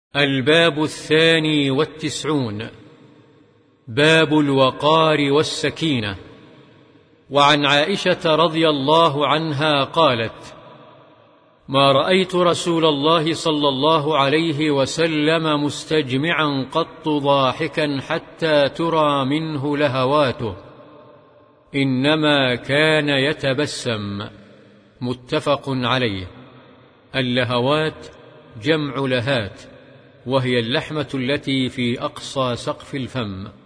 الباب 92. باب الوقار والسكينة. وعن عائشة رضي الله عنها قالت: ما رأيت رسول الله صلى الله عليه وسلم مستجمعا قط ضاحكا حتى ترى منه لهواته، إنما كان يتبسم. متفق عليه. اللهوات جمع لهات، وهي اللحمة التي في أقصى سقف الفم.